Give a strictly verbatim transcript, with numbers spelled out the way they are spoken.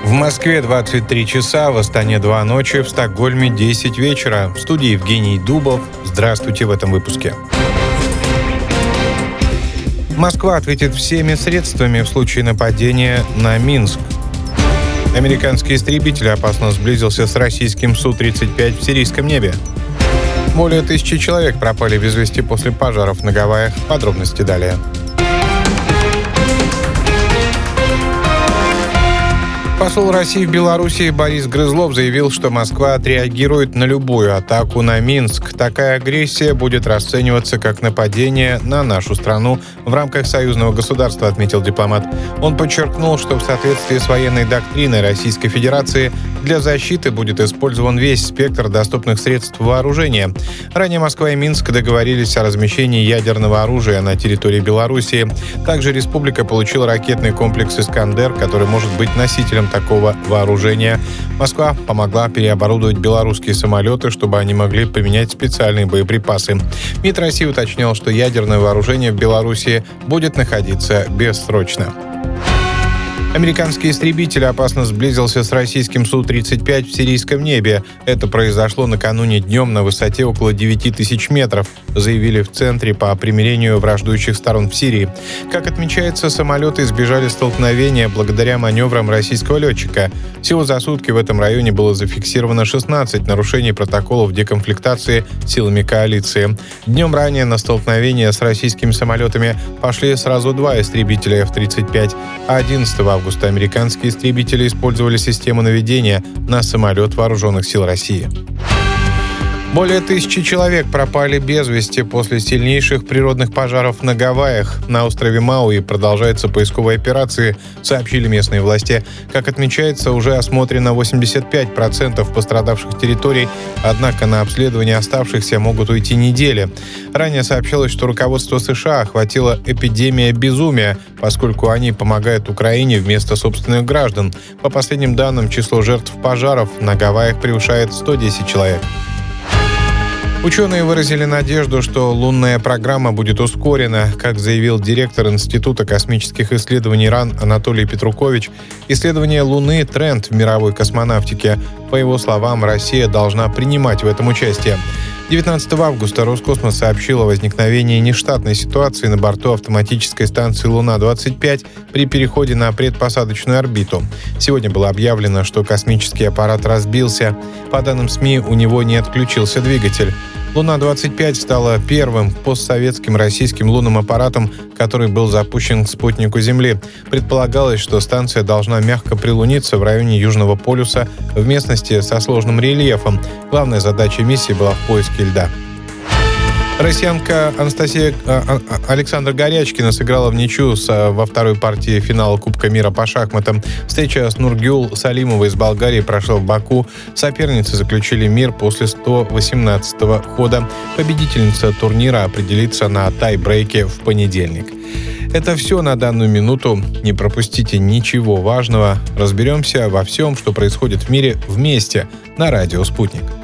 В Москве двадцать три часа, в Астане два ночи, в Стокгольме десять вечера. В студии Евгений Дубов. Здравствуйте в этом выпуске. Москва ответит всеми средствами в случае нападения на Минск. Американский истребитель опасно сблизился с российским Су тридцать пять в сирийском небе. Более тысячи человек пропали без вести после пожаров на Гавайях. Подробности далее. Посол России в Беларуси Борис Грызлов заявил, что Москва отреагирует на любую атаку на Минск. Такая агрессия будет расцениваться как нападение на нашу страну в рамках союзного государства, отметил дипломат. Он подчеркнул, что в соответствии с военной доктриной Российской Федерации для защиты будет использован весь спектр доступных средств вооружения. Ранее Москва и Минск договорились о размещении ядерного оружия на территории Беларуси. Также республика получила ракетный комплекс «Искандер», который может быть носителем такого вооружения. Москва помогла переоборудовать белорусские самолеты, чтобы они могли применять специальные боеприпасы. МИД России уточнял, что ядерное вооружение в Беларуси будет находиться бессрочно. Американский истребитель опасно сблизился с российским Су тридцать пять в сирийском небе. Это произошло накануне днем на высоте около девяти тысяч метров, заявили в Центре по примирению враждующих сторон в Сирии. Как отмечается, самолеты избежали столкновения благодаря маневрам российского летчика. Всего за сутки в этом районе было зафиксировано шестнадцать нарушений протоколов деконфликтации силами коалиции. Днем ранее на столкновение с российскими самолетами пошли сразу два истребителя эф тридцать пять, а одиннадцатого августа американские истребители использовали систему наведения на самолет Вооруженных сил России. Более тысячи человек пропали без вести после сильнейших природных пожаров на Гавайях. На острове Мауи продолжаются поисковые операции, сообщили местные власти. Как отмечается, уже осмотрено восемьдесят пять процентов пострадавших территорий, однако на обследование оставшихся могут уйти недели. Ранее сообщалось, что руководство США охватила эпидемия безумия, поскольку они помогают Украине вместо собственных граждан. По последним данным, число жертв пожаров на Гавайях превышает сто десять человек. Ученые выразили надежду, что лунная программа будет ускорена. Как заявил директор Института космических исследований РАН Анатолий Петрукович, исследование Луны – тренд в мировой космонавтике. По его словам, Россия должна принимать в этом участие. девятнадцатого августа Роскосмос сообщил о возникновении нештатной ситуации на борту автоматической станции Луна-двадцать пять при переходе на предпосадочную орбиту. Сегодня было объявлено, что космический аппарат разбился. По данным СМИ, у него не отключился двигатель. Луна-двадцать пять стала первым постсоветским российским лунным аппаратом, который был запущен к спутнику Земли. Предполагалось, что станция должна мягко прилуниться в районе Южного полюса в местности со сложным рельефом. Главная задача миссии была в поиске льда. Россиянка Анастасия а, а, Александра Горячкина сыграла в ничью с, а, во второй партии финала Кубка мира по шахматам. Встреча с Нургюл Салимовой из Болгарии прошла в Баку. Соперницы заключили мир после сто восемнадцатого хода. Победительница турнира определится на тай-брейке в понедельник. Это все на данную минуту. Не пропустите ничего важного. Разберемся во всем, что происходит в мире вместе на радио «Спутник».